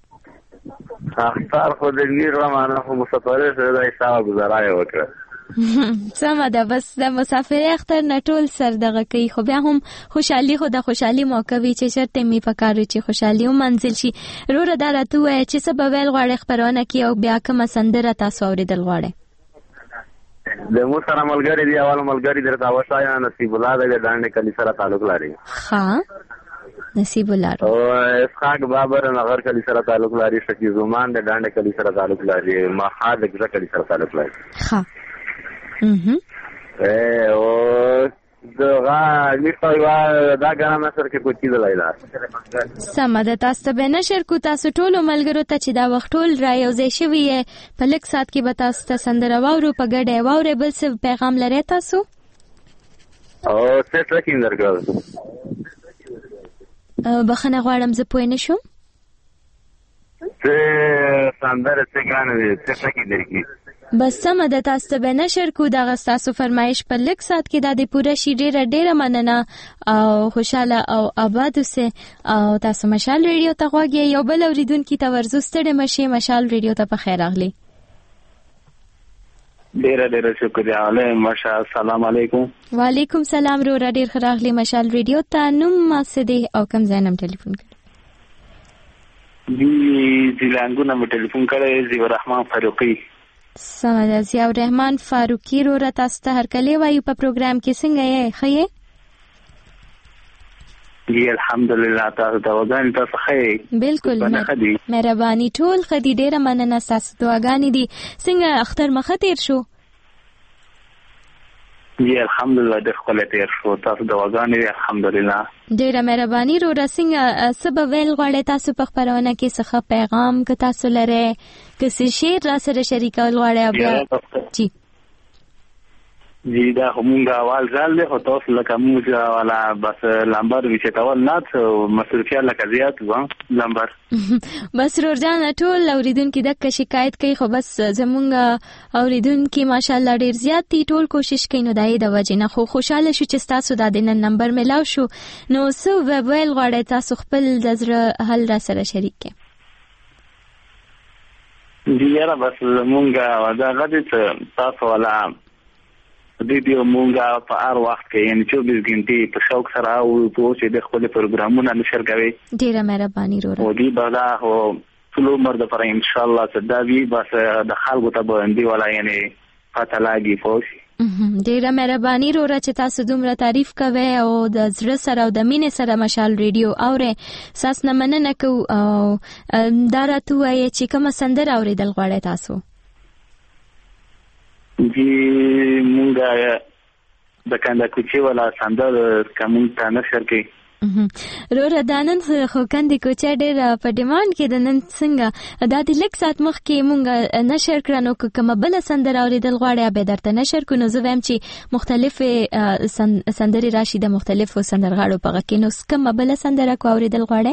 اختر خو د غیر رمانه خو مسافر سره د حساب گزارای وکړه. سمه ده. بس د مسافر اختر نټول سر دغه کوي خو بیا هم خوشحالي خو د خوشحالي موقع وی چې شرط می پکاري چې خوشحالي او منزل شي. روره درته وای چې سبب ویل غواړي خبرونه کی او بیا کوم سندره تاسو اوریدل غواړي. د مو سره ملګری دی اول ملګری درته وشایا نصیب الله د ډانډ کلی سره تعلق لري. ها نصیب الله او اسحاق بابر نغر کلی سره تعلق لري. شکی زمان د ډانډ کلی سره تعلق لري. ماحد د کلی سره تعلق لري. ها mhm eh o دغه میخوای دا ګرام سره کې کوچی دلایلا سم ده. تاسو به نشر کو تاسو ټول ملګرو ته چې دا وخت ټول را یو ځای شوی په لک سات کې به تاسو ته سندره واورو په ګډه واورې بل څه پیغام لري تاسو او څه ټریکینګ درګل بخنه غواړم زه پوه نه شم څه سندره څه غانې څه ټریکینګ درګي بس سم ده. تاسو به نشر کو دا تاسو فرمایش په لک سات کې د پوره شی ډیره ډیره مننه او خوشاله او آباد اوسه او تاسو مشال ریډیو ته غوږی یو بل اوریدونکو ته ورزو ستړي مشه مشال ریډیو ته په خیر راغلی. ډیره ډیره شکریہ علی مشال. السلام علیکم. وعلیکم سلام. رو را ډیر خراغلی مشال ریډیو ته نوم ماسده او کم زینم ټلیفون کړ دی زیلانګونه مې ټلیفون کړی زیو رحمان فاروقی. سمه ده. ضیاء الرحمن فاروقی رو را تاسو ته هر کله وایو په پروګرام کې څنګه یې خې؟ جی الحمدلله تاسو دا وګان تاسو خې؟ بالکل مهرباني ټول خدي ډیره مننه تاسو دعاګانې دي. څنګه اختر مخه تیر شو؟ جی الحمدلله د خپل تیر شو. تاسو دا وګان دي الحمدلله. ډیره مهرباني رو را څنګه سبب ویل غواړي تاسو په خبرونه کې څه پیغام که تاسو لره که څه شعر را سره شریکول غواړي بیا جی جی دا همغه اول ځل له تاسو لکه موږ ولا بس لمبر وچتاول نه مسؤلیت لکه زیات و لمبر بس ورجان ټول اوریدونکو د شکایت کوي خو بس زمونږ اوریدونکو ماشاءالله ډیر زیات دي ټول کوشش کوي نو دای د وجه نه خو خوشاله شو چې تاسو د دین نمبر ملاو شو نو سو ویل غواړی تاسو خپل د زړه حل را سره شریک کړئ. دی یاره بس مونږ دا غدي تاسو ولا د دې مونږه په هر وخت کې یعنی چوبیس غنټې په شوق سره او په چې د خپل پروګرامونه نشر کوي. ډیره مهرباني وروره. او دی بلا هو ټول عمر د پر ان شاء الله صداوی بس د خلکو ته باندې ولا یعنی پته لاګي فوش. ډیره مهرباني وروره چې تاسو دومره تعریف کوي او د زړه سره او د مینې سره مشال ریډیو اوره ساس نه مننه کو او دا راته وایي چې کوم سندره اوریدل غواړی تاسو؟ جی مونږه د کنده کوچی ولا سندر کوم ته نشر کې رور دانن خو کندې کوچا ډېر په ډیماند کې د نن څنګه دا د لیک سات مخ کې مونږ نشر کړنو کومه بل سندره اوریدل غواړي به درته نشر کو نو زه وایم چې مختلفه سندري راشي د مختلفو سندرغاړو په کې نو کومه بل سندره کو اوریدل غواړي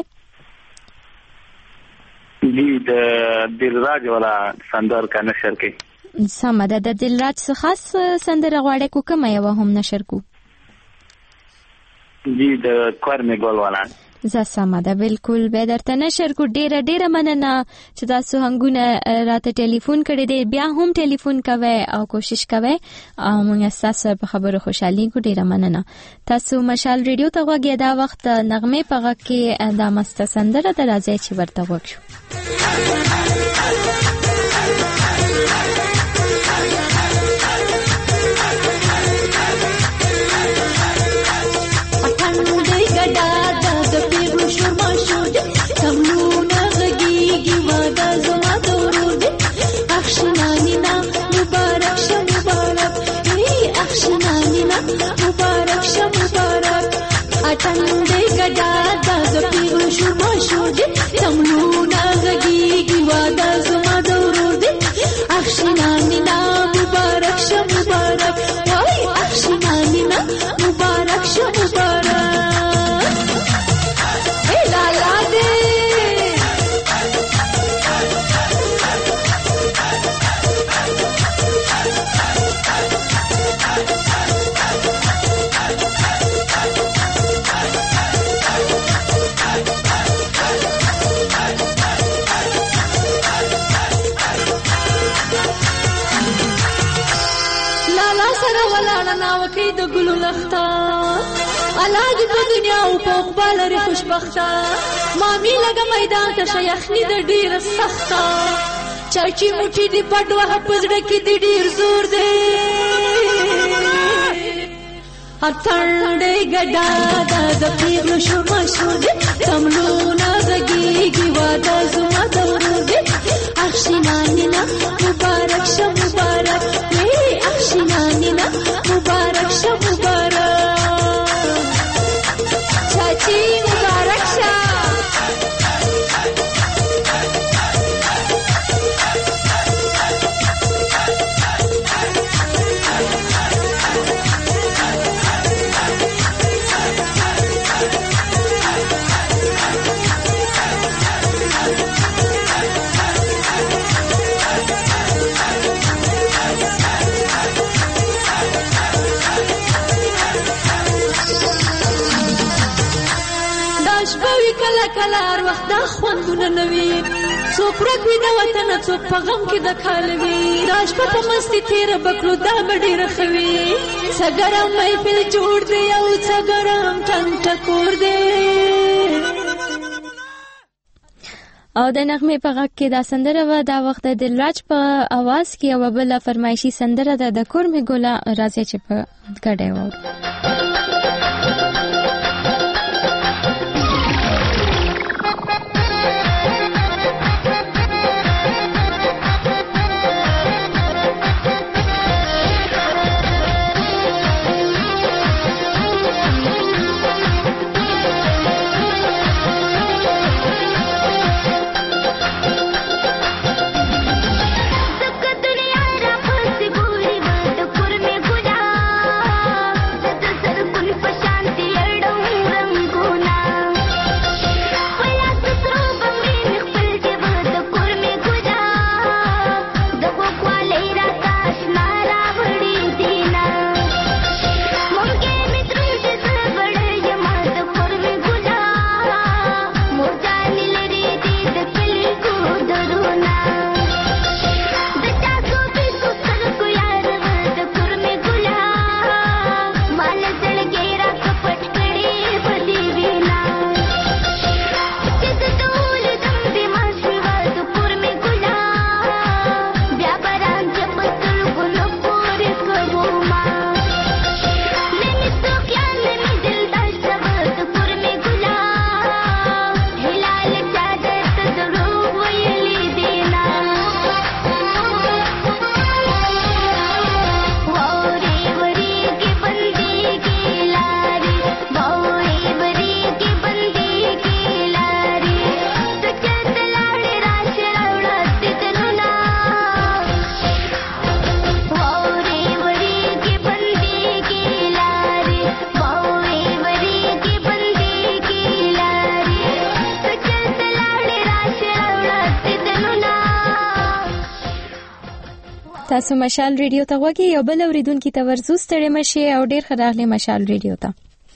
جی د دلراج والا سندر کا نشر کې سم ده د دلراج څخه خاص سندره غواړي کو کومه یو هم نشر کو جی د کورمه ګول والا زه سم ده بالکل به درته نشر کو ډیره ډیره مننه چې تاسو هنګونه راته ټلیفون کړی دی بیا هم ټلیفون کوي او کوشش کوي او موږ تاسو په خبرو خوشحالي کو ډیره مننه تاسو مشال ریډیو ته وګورئ دا وخت نغمه پغه کې د مست سندره د راځي چې ورته وښو ټنډې ګډا د زپیغو شو ماشو دې تملونه غږیږي واده زما د ورور دې اخشنانی نا مبارک شه مبارک وای اخشنانی نا مبارک شه مبارک اے لالا دې وکي د ګلو لخته الله دې په دنیا او په عقبال لري خوشبخته مامي لګه میدان ته شيخني د ډیر سخته چاچی موټي دې پټوه پزړه کې دې ډیر زور دې اتړې ګډا د پیغلو شو مشو دې تملونه زګيږي واده زما د ورور دې اخشنانی نا مبارک شه مبارک وي اخشنانی نا مبارک شه مبارک چاچی مبارک شه کلا کلا هر وخت دا خوندونه نوي څوک ورک وي د وطن څوک په غم کې د کالوي دا شپه په مستي تیره بکړو دا به ډېره ښه وي څه ګرم محفل جوړ دی او څه ګرم ټنګ ټکور دی او د نغمه په غږ کې دا سندره و دا وخت د دلراج په आवाज کې او بل فرمایشي سندره ده د کورمه ګولا راځي چې په ګډه و दुनिया रा फस गोरी बंद कुर में गुला تاسو مشال ریډیو ته غوږی یو بل اوریدونکو ته ورزو ستړي مشي او ډیر خراغله مشال ریډیو ته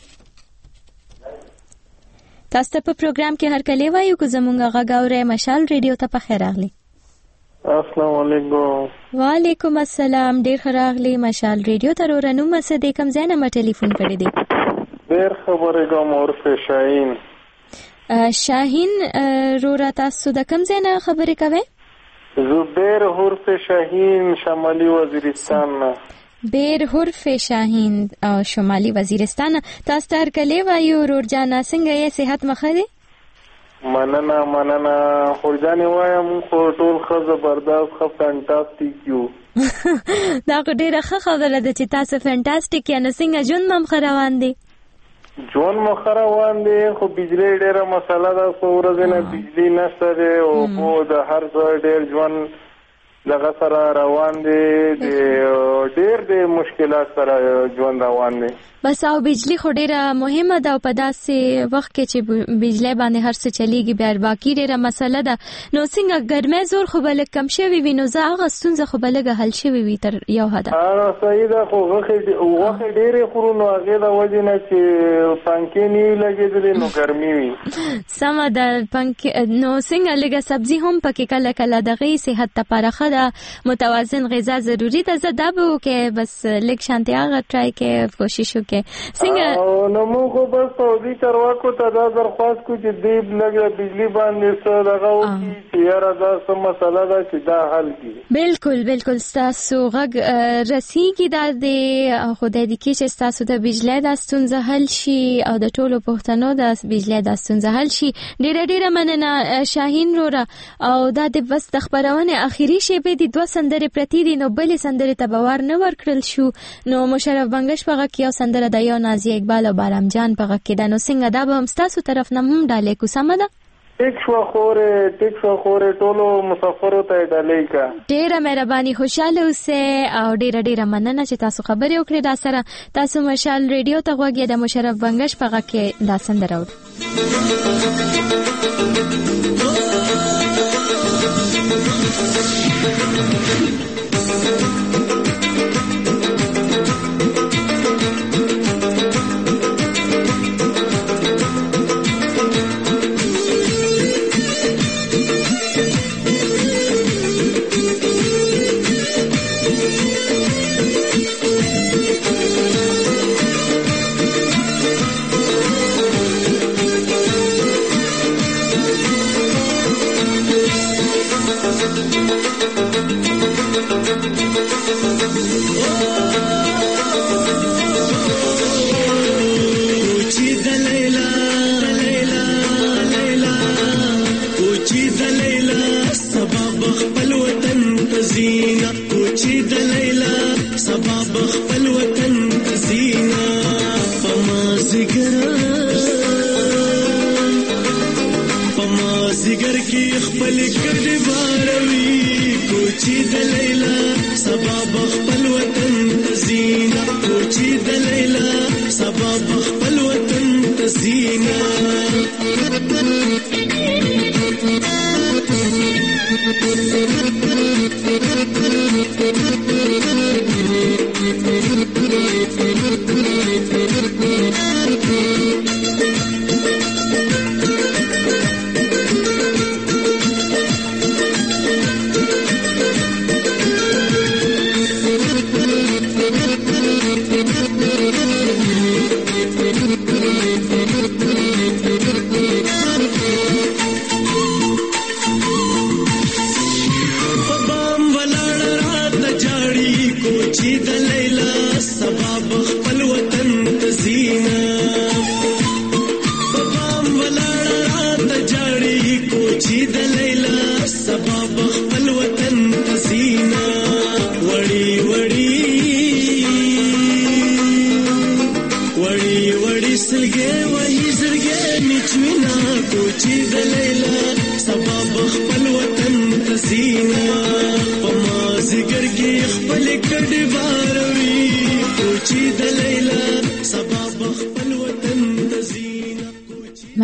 تاسو په پروګرام کې هر کله وایو کو زمونږه غاوره مشال ریډیو ته په خیر راغلی. السلام علیکم. وعلیکم السلام. ډیر خراغله مشال ریډیو ته ورنو مسه د کوم ځای نه ما ټلیفون کړی دی؟ ډیر خبره کوم عرف شاهین. شاهین رورا تاسو د کوم ځای نه خبرې کوئ؟ زبیر حرف شاهین شمالی وزیرستان. بیر حرف شاهین شمالی وزیرستان. تاسو تر کله وایو رور جانا څنګه یې صحت مخه دی؟ مننه مننه خورجانې وایم خو ټول ښه زبردست ښه فانټاستیک یو. دا خو ډېره ښه خبره ده چې تاسو فانټاستیک یعنې څنګه ژوند مو ښه روان دی؟ ژوند مو ښه روان دی خو بجلۍ ډېره مسله ده څو ورځې نه بجلي نشته دی او خو د هر ځای ډېر ژوند دغه سره روان دی ډېر د مشکلات سره ژوند روان دی. بس او بجلی خو ډیره مهمه ده او په داسې وخت کې چې بجلی باندې هر څه چلیږي بیا باقي ډیره مسله ده. نو څنګه ګرمۍ زور خو به لږ کم شوی وي نو زه هغه ستونزه خو به لږه حل شوی وي تر یو حده. صحیح ده خو غوښې ډېرې خورو نو هغې د وجې نه چې پنکې نه وي لګېدلې نو ګرمي وي. سمه ده پنکې نو څنګه لږه سبزي هم پکې کله کله دغې صحت لپاره ښه ده متوازن غذا ضروري ده. زه دا به وکړې بس لږ شانتې هغه ټرای کې کوشش وکړې څنګه نو موږ خو بس سعودي چارواکو ته دا درخواست کوو چې دوی لږه بجلي باندې څه دغه وکړي چې یاره دا څه مسله ده چې دا حل کړي. بالکل بالکل ستاسو غږ رسیږي دا د خدای دې کړي چې ستاسو د بجلۍ دا ستونزه حل شي او د ټولو پښتنو د بجلۍ دا ستونزه حل شي. ډېره ډېره مننه شاهین روره. او دا د بس د خپرونې اخري شیبې دي دوه سندرې پرتې دي نو بلې سندرې ته به وار نه ورکړل شو نو مشرف بنګش په غږ کې یو سندره د یو نازیه اقبال او بارام جان په غږ کې ده نو څنګه دا به هم ستاسو طرف نه هم ډالۍ کو سمه ده؟ ټیک شو خورې ټیک شو خورې ټولو مسافرو ته ډالۍ کا. ډېره مهرباني خوشاله اوسئ او ډېره ډېره مننه چې تاسو خبرې وکړې دا سره. تاسو مشال ریډیو ته غوږ یې د مشرف بنګش په غږ کې دا سندره اورئ.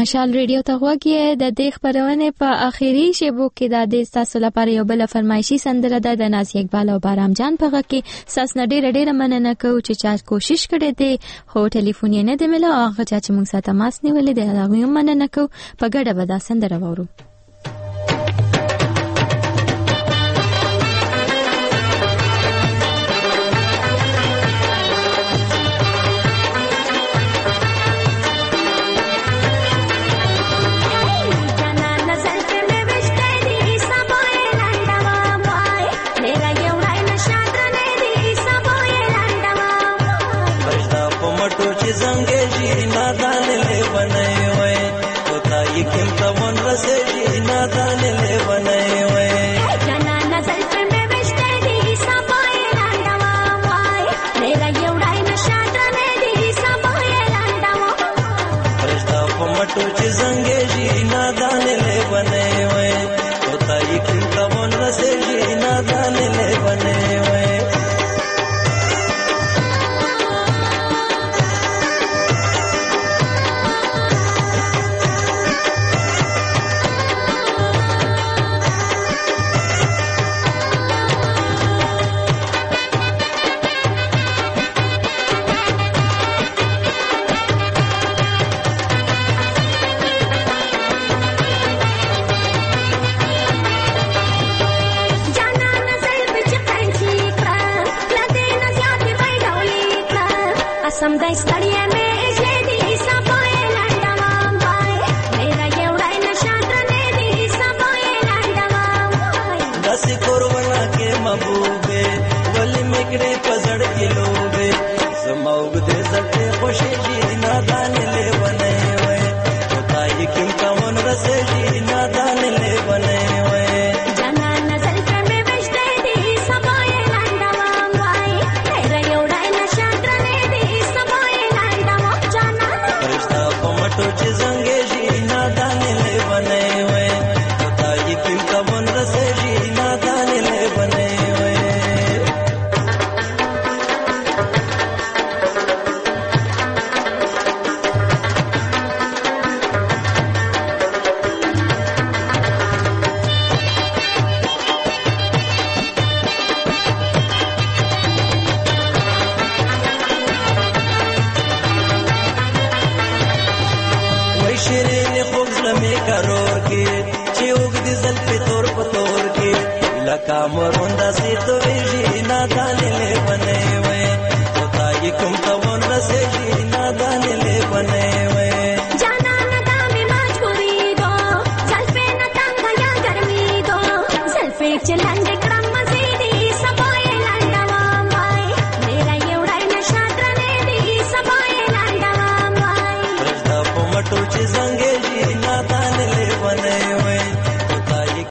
مشال ریډیو ته غوږی د دې خبرونه په اخیری شیبو کې د دې تاسو لپاره یو بل فرمایشي سندره ده د ناز اقبال او بارام جان په غږ کې ساس نډیر ډیر مننه کوم چې چا کوشش کړې دي خو ټلیفون یې نه دی مله هغه چې موږ سره تماس نیولې دی هغه مننه کوم په ګډه به دا سندره وورو. चला